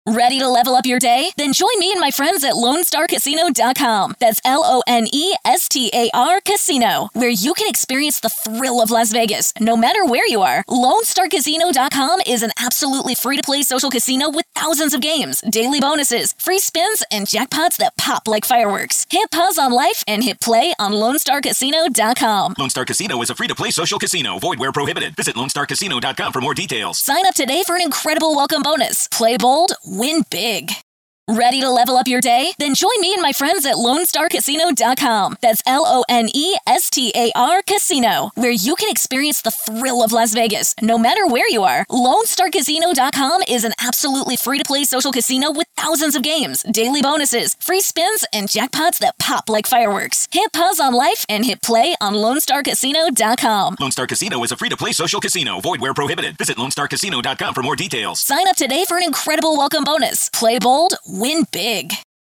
Ready to level up your day? Then join me and my friends at LoneStarCasino.com. That's LONESTAR Casino, where you can experience the thrill of Las Vegas, no matter where you are. LoneStarCasino.com is an absolutely free-to-play social casino with thousands of games, daily bonuses, free spins, and jackpots that pop like fireworks. Hit pause on life and hit play on LoneStarCasino.com. Lone Star Casino is a free-to-play social casino. Void where prohibited. Visit LoneStarCasino.com for more details. Sign up today for an incredible welcome bonus. Play bold, win big. Ready to level up your day? Then join me and my friends at LoneStarCasino.com. That's LONESTAR Casino, where you can experience the thrill of Las Vegas, no matter where you are. LoneStarCasino.com is an absolutely free-to-play social casino with thousands of games, daily bonuses, free spins, and jackpots that pop like fireworks. Hit pause on life and hit play on LoneStarCasino.com. Lone Star Casino is a free-to-play social casino. Void where prohibited. Visit LoneStarCasino.com for more details. Sign up today for an incredible welcome bonus. Play bold, win big.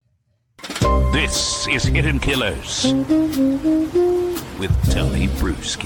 This is Hidden Killers with Tony Bruschi.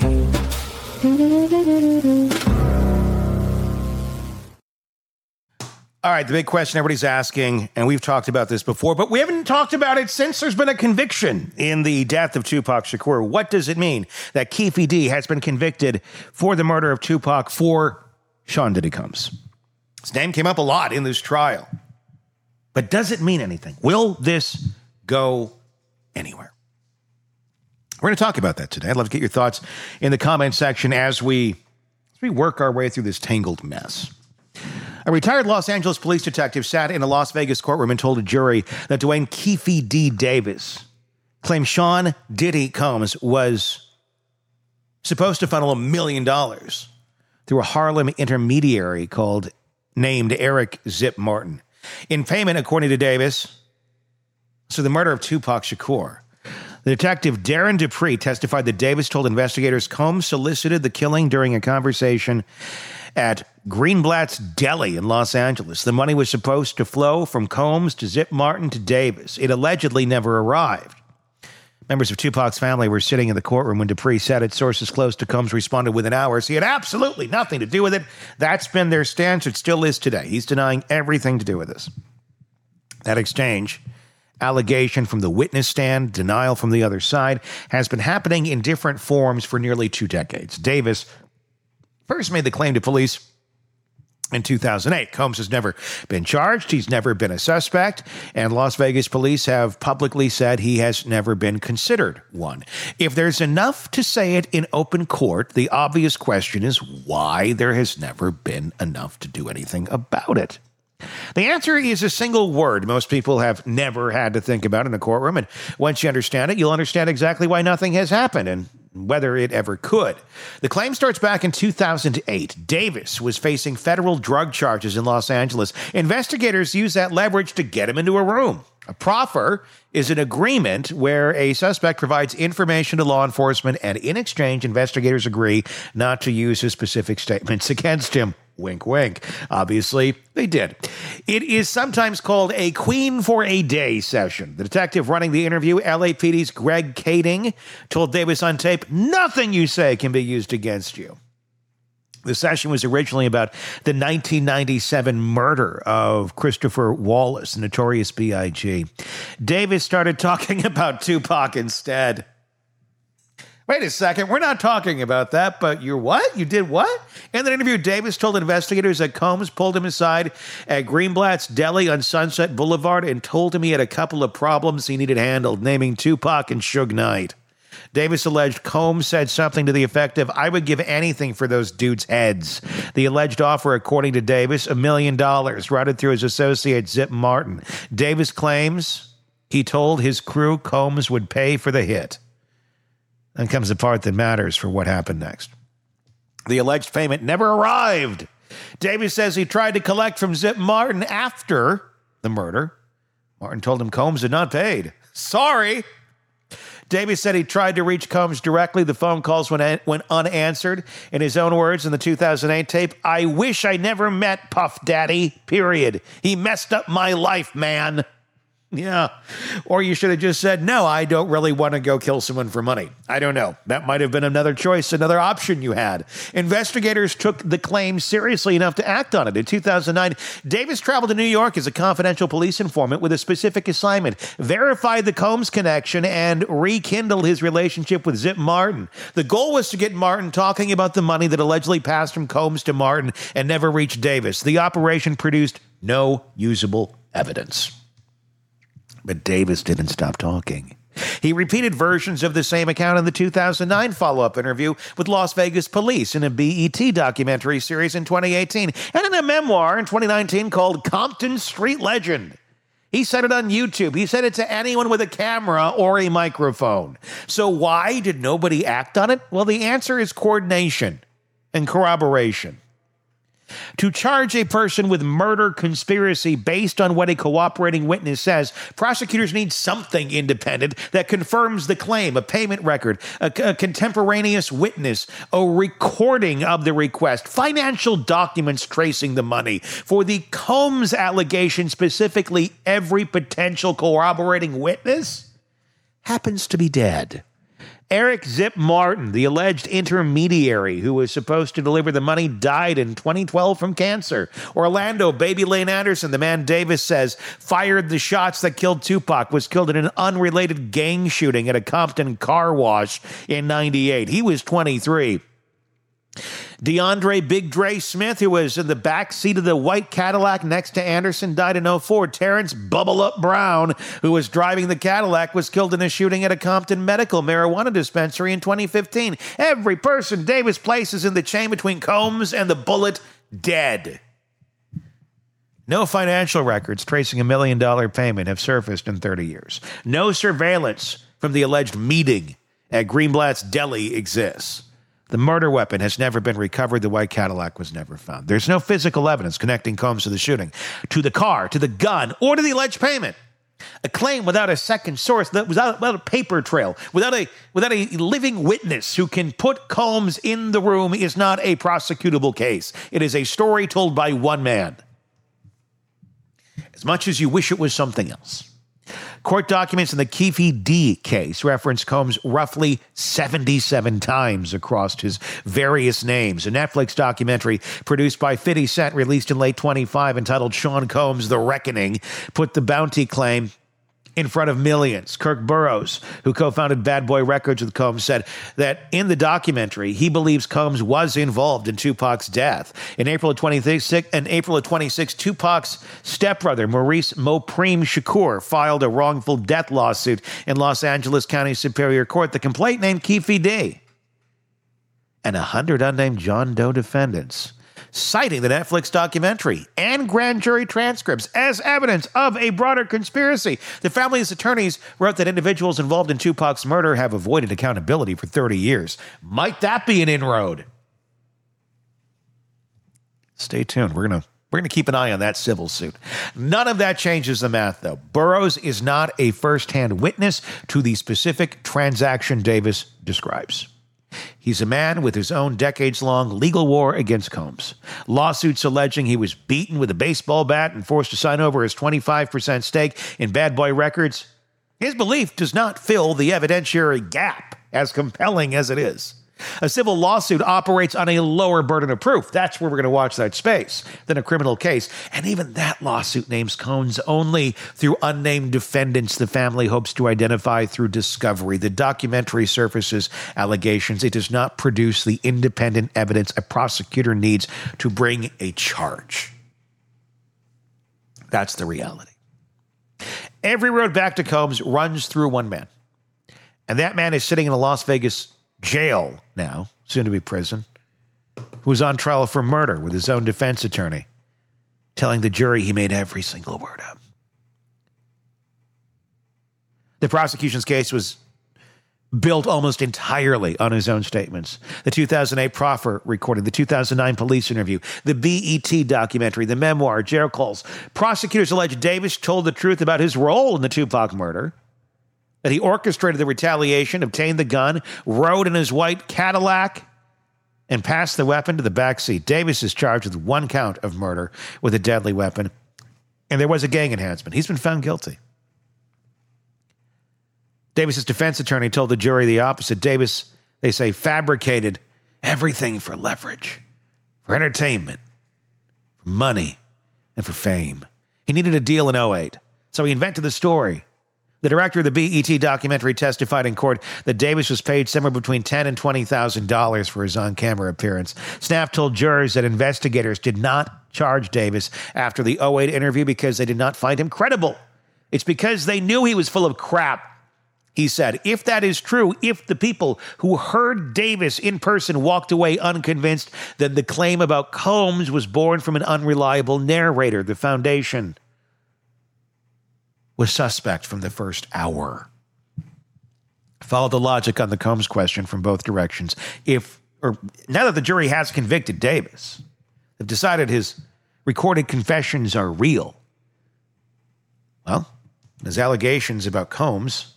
All right, the big question everybody's asking, and we've talked about this before, but we haven't talked about it since there's been a conviction in the death of Tupac Shakur. What does it mean that Keffe D has been convicted for the murder of Tupac for Sean Diddy Combs? His name came up a lot in this trial. But does it mean anything? Will this go anywhere? We're going to talk about that today. I'd love to get your thoughts in the comment section as we work our way through this tangled mess. A retired Los Angeles police detective sat in a Las Vegas courtroom and told a jury that Dwayne Keffe D. Davis claimed Sean Diddy Combs was supposed to funnel $1 million through a Harlem intermediary named Eric Zip Martin. In payment, according to Davis, so the murder of Tupac Shakur. The detective Darren Dupree testified that Davis told investigators Combs solicited the killing during a conversation at Greenblatt's Deli in Los Angeles. The money was supposed to flow from Combs to Zip Martin to Davis. It allegedly never arrived. Members of Tupac's family were sitting in the courtroom when Dupree said it. Sources close to Combs responded within hours. He had absolutely nothing to do with it. That's been their stance. It still is today. He's denying everything to do with this. That exchange, allegation from the witness stand, denial from the other side, has been happening in different forms for nearly 2 decades. Davis first made the claim to police in 2008. Combs has never been charged. He's never been a suspect. And Las Vegas police have publicly said he has never been considered one. If there's enough to say it in open court, the obvious question is why there has never been enough to do anything about it. The answer is a single word most people have never had to think about in a courtroom. And once you understand it, you'll understand exactly why nothing has happened and whether it ever could. The claim starts back in 2008. Davis was facing federal drug charges in Los Angeles. Investigators used that leverage to get him into a room. A proffer is an agreement where a suspect provides information to law enforcement, and in exchange, investigators agree not to use his specific statements against him. Wink, wink. Obviously, they did. It is sometimes called a Queen for a Day session. The detective running the interview, LAPD's Greg Kading, told Davis on tape, "Nothing you say can be used against you." The session was originally about the 1997 murder of Christopher Wallace, the Notorious B.I.G. Davis started talking about Tupac instead. Wait a second, we're not talking about that, but you're what? You did what? In the interview, Davis told investigators that Combs pulled him aside at Greenblatt's Deli on Sunset Boulevard and told him he had a couple of problems he needed handled, naming Tupac and Suge Knight. Davis alleged Combs said something to the effect of, "I would give anything for those dudes' heads." The alleged offer, according to Davis, $1 million, routed through his associate Zip Martin. Davis claims he told his crew Combs would pay for the hit. Then comes the part that matters for what happened next. The alleged payment never arrived. Davis says he tried to collect from Zip Martin after the murder. Martin told him Combs had not paid. Sorry. Davis said he tried to reach Combs directly. The phone calls went unanswered. In his own words in the 2008 tape, "I wish I never met Puff Daddy, period. He messed up my life, man." Yeah. Or you should have just said, no, I don't really want to go kill someone for money. I don't know. That might have been another choice, another option you had. Investigators took the claim seriously enough to act on it. In 2009, Davis traveled to New York as a confidential police informant with a specific assignment: verify the Combs connection and rekindle his relationship with Zip Martin. The goal was to get Martin talking about the money that allegedly passed from Combs to Martin and never reached Davis. The operation produced no usable evidence. But Davis didn't stop talking. He repeated versions of the same account in the 2009 follow-up interview with Las Vegas police in a BET documentary series in 2018 and in a memoir in 2019 called Compton Street Legend. He said it on YouTube. He said it to anyone with a camera or a microphone. So why did nobody act on it? Well, the answer is coordination and corroboration. To charge a person with murder conspiracy based on what a cooperating witness says, prosecutors need something independent that confirms the claim: a payment record, a contemporaneous witness, a recording of the request, financial documents tracing the money. For the Combs allegation specifically, every potential corroborating witness happens to be dead. Eric Zip Martin, the alleged intermediary who was supposed to deliver the money, died in 2012 from cancer. Orlando Baby Lane Anderson, the man Davis says fired the shots that killed Tupac, was killed in an unrelated gang shooting at a Compton car wash in 98. He was 23. DeAndre Big Dre Smith, who was in the back seat of the white Cadillac next to Anderson, died in 2004. Terrence Bubble Up Brown, who was driving the Cadillac, was killed in a shooting at a Compton medical marijuana dispensary in 2015. Every person Davis places in the chain between Combs and the bullet, dead. No financial records tracing $1 million payment have surfaced in 30 years. No surveillance from the alleged meeting at Greenblatt's Deli exists. The murder weapon has never been recovered. The white Cadillac was never found. There's no physical evidence connecting Combs to the shooting, to the car, to the gun, or to the alleged payment. A claim without a second source, without a paper trail, without a living witness who can put Combs in the room is not a prosecutable case. It is a story told by one man. As much as you wish it was something else. Court documents in the Keefe D case reference Combs roughly 77 times across his various names. A Netflix documentary produced by 50 Cent, released in late 25, entitled Sean Combs: The Reckoning, put the bounty claim in front of millions. Kirk Burroughs, who co-founded Bad Boy Records with Combs, said that in the documentary, he believes Combs was involved in Tupac's death. In April of 26, Tupac's stepbrother, Maurice Mopreme Shakur, filed a wrongful death lawsuit in Los Angeles County Superior Court. The complaint named Keefe D. and 100 unnamed John Doe defendants, citing the Netflix documentary and grand jury transcripts as evidence of a broader conspiracy. The family's attorneys wrote that individuals involved in Tupac's murder have avoided accountability for 30 years. Might that be an inroad? Stay tuned. We're gonna keep an eye on that civil suit. None of that changes the math, though. Burroughs is not a first-hand witness to the specific transaction Davis describes. He's a man with his own decades-long legal war against Combs. Lawsuits alleging he was beaten with a baseball bat and forced to sign over his 25% stake in Bad Boy Records. His belief does not fill the evidentiary gap, as compelling as it is. A civil lawsuit operates on a lower burden of proof. That's where we're going to watch that space than a criminal case. And even that lawsuit names Combs only through unnamed defendants the family hopes to identify through discovery. The documentary surfaces allegations. It does not produce the independent evidence a prosecutor needs to bring a charge. That's the reality. Every road back to Combs runs through one man. And that man is sitting in a Las Vegas jail now, soon to be prison, who was on trial for murder with his own defense attorney, telling the jury he made every single word up. The prosecution's case was built almost entirely on his own statements. The 2008 proffer recording, the 2009 police interview, the BET documentary, the memoir, jail calls. Prosecutors allege Davis told the truth about his role in the Tupac murder, that he orchestrated the retaliation, obtained the gun, rode in his white Cadillac, and passed the weapon to the backseat. Davis is charged with one count of murder with a deadly weapon, and there was a gang enhancement. He's been found guilty. Davis's defense attorney told the jury the opposite. Davis, they say, fabricated everything for leverage, for entertainment, for money, and for fame. He needed a deal in 2008, so he invented the story. The director of the BET documentary testified in court that Davis was paid somewhere between $10,000 and $20,000 for his on-camera appearance. Snapp told jurors that investigators did not charge Davis after the 2008 interview because they did not find him credible. It's because they knew he was full of crap. He said, if that is true, if the people who heard Davis in person walked away unconvinced, then the claim about Combs was born from an unreliable narrator. The foundation was suspect from the first hour. Follow the logic on the Combs question from both directions. Now that the jury has convicted Davis, they've decided his recorded confessions are real. Well, his allegations about Combs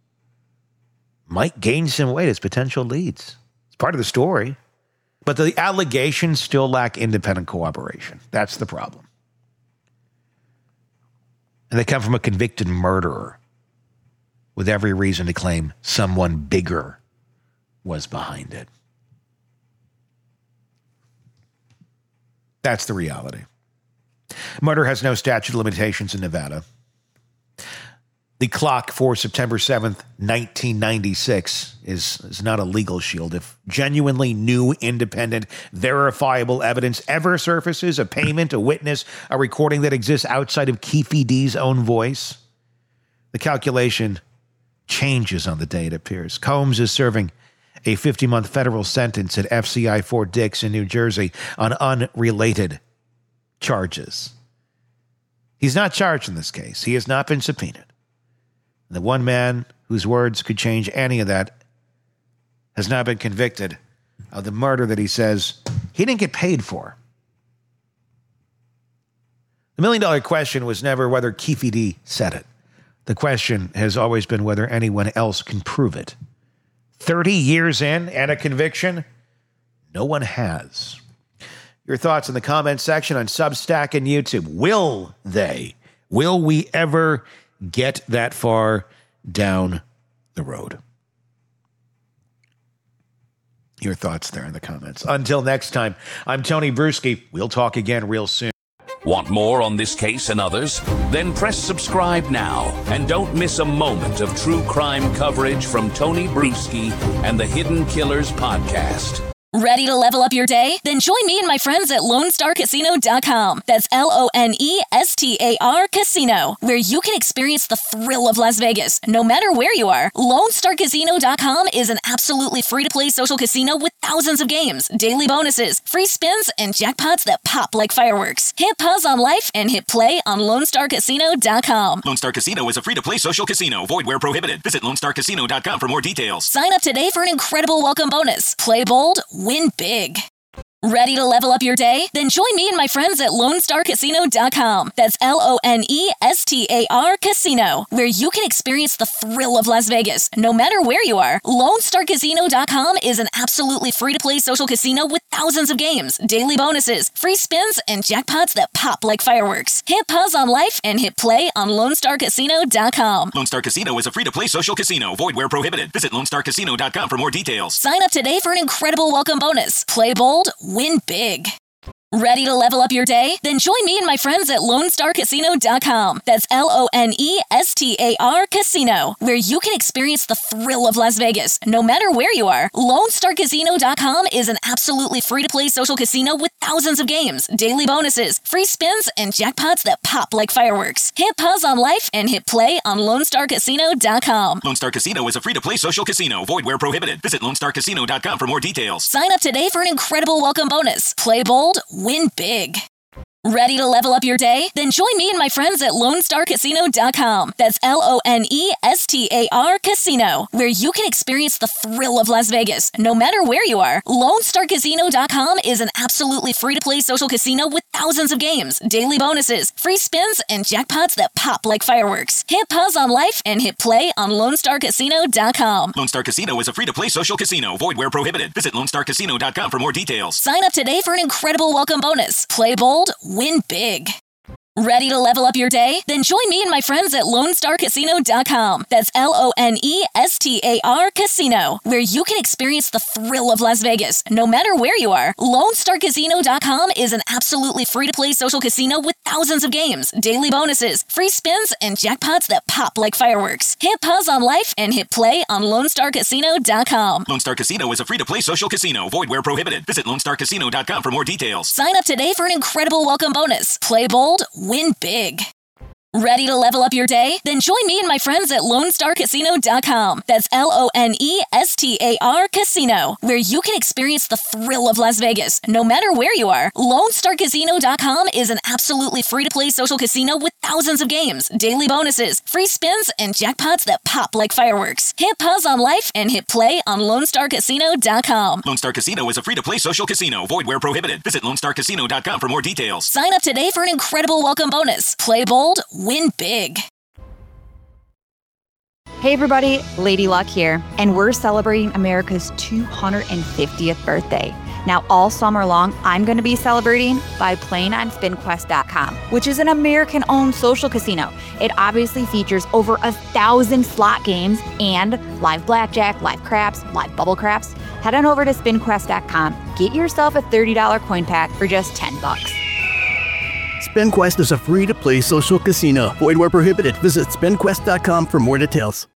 might gain some weight as potential leads. It's part of the story. But the allegations still lack independent corroboration. That's the problem. And they come from a convicted murderer with every reason to claim someone bigger was behind it. That's the reality. Murder has no statute of limitations in Nevada. The clock for September 7th, 1996 is not a legal shield. If genuinely new, independent, verifiable evidence ever surfaces, a payment, a witness, a recording that exists outside of Keefe D's own voice, the calculation changes on the day it appears. Combs is serving a 50-month federal sentence at FCI Fort Dix in New Jersey on unrelated charges. He's not charged in this case. He has not been subpoenaed. The one man whose words could change any of that has now been convicted of the murder that he says he didn't get paid for. The million-dollar question was never whether Keefe D said it. The question has always been whether anyone else can prove it. 30 years in and a conviction? No one has. Your thoughts in the comments section on Substack and YouTube. Will they? Will we ever get that far down the road? Your thoughts there in the comments. Until next time, I'm Tony Bruschi. We'll talk again real soon. Want more on this case and others? Then press subscribe now and don't miss a moment of true crime coverage from Tony Bruschi and the Hidden Killers podcast. Ready to level up your day? Then join me and my friends at LoneStarCasino.com. That's LONESTAR Casino, where you can experience the thrill of Las Vegas, no matter where you are. LoneStarCasino.com is an absolutely free-to-play social casino with thousands of games, daily bonuses, free spins, and jackpots that pop like fireworks. Hit pause on life and hit play on LoneStarCasino.com. Lone Star Casino is a free-to-play social casino. Void where prohibited. Visit LoneStarCasino.com for more details. Sign up today for an incredible welcome bonus. Play bold, win big. Ready to level up your day? Then join me and my friends at LoneStarCasino.com. That's LONESTAR Casino, where you can experience the thrill of Las Vegas, no matter where you are. LoneStarCasino.com is an absolutely free-to-play social casino with thousands of games, daily bonuses, free spins, and jackpots that pop like fireworks. Hit pause on life and hit play on LoneStarCasino.com. Lone Star Casino is a free-to-play social casino. Void where prohibited. Visit LoneStarCasino.com for more details. Sign up today for an incredible welcome bonus. Play bold, win big. Ready to level up your day? Then join me and my friends at LoneStarCasino.com. That's LONESTAR Casino, where you can experience the thrill of Las Vegas, no matter where you are. LoneStarCasino.com is an absolutely free-to-play social casino with thousands of games, daily bonuses, free spins, and jackpots that pop like fireworks. Hit pause on life and hit play on LoneStarCasino.com. Lone Star Casino is a free-to-play social casino. Void where prohibited. Visit LoneStarCasino.com for more details. Sign up today for an incredible welcome bonus. Play bold, win big. Ready to level up your day? Then join me and my friends at LoneStarCasino.com. That's LONESTAR Casino, where you can experience the thrill of Las Vegas, no matter where you are. LoneStarCasino.com is an absolutely free-to-play social casino with thousands of games, daily bonuses, free spins, and jackpots that pop like fireworks. Hit pause on life and hit play on LoneStarCasino.com. Lone Star Casino is a free-to-play social casino. Void where prohibited. Visit LoneStarCasino.com for more details. Sign up today for an incredible welcome bonus. Play bold, win big. Ready to level up your day? Then join me and my friends at LoneStarCasino.com. That's LoneStar Casino, where you can experience the thrill of Las Vegas, no matter where you are. LoneStarCasino.com is an absolutely free-to-play social casino with thousands of games, daily bonuses, free spins, and jackpots that pop like fireworks. Hit pause on life and hit play on LoneStarCasino.com. Lone Star Casino is a free-to-play social casino. Void where prohibited. Visit LoneStarCasino.com for more details. Sign up today for an incredible welcome bonus. Play bold, win big. Ready to level up your day? Then join me and my friends at LoneStarCasino.com. That's LoneStar Casino, where you can experience the thrill of Las Vegas, no matter where you are. LoneStarCasino.com is an absolutely free-to-play social casino with thousands of games, daily bonuses, free spins, and jackpots that pop like fireworks. Hit pause on life and hit play on LoneStarCasino.com. Lone Star Casino is a free-to-play social casino. Void where prohibited. Visit LoneStarCasino.com for more details. Sign up today for an incredible welcome bonus. Play bold, win big. Hey everybody, Lady Luck here, and we're celebrating America's 250th birthday. Now all summer long, I'm going to be celebrating by playing on SpinQuest.com, which is an American-owned social casino. It obviously features over 1,000 slot games and live blackjack, live craps, live bubble craps. Head on over to SpinQuest.com, get yourself a $30 coin pack for just $10. SpinQuest is a free-to-play social casino. Void where prohibited. Visit SpinQuest.com for more details.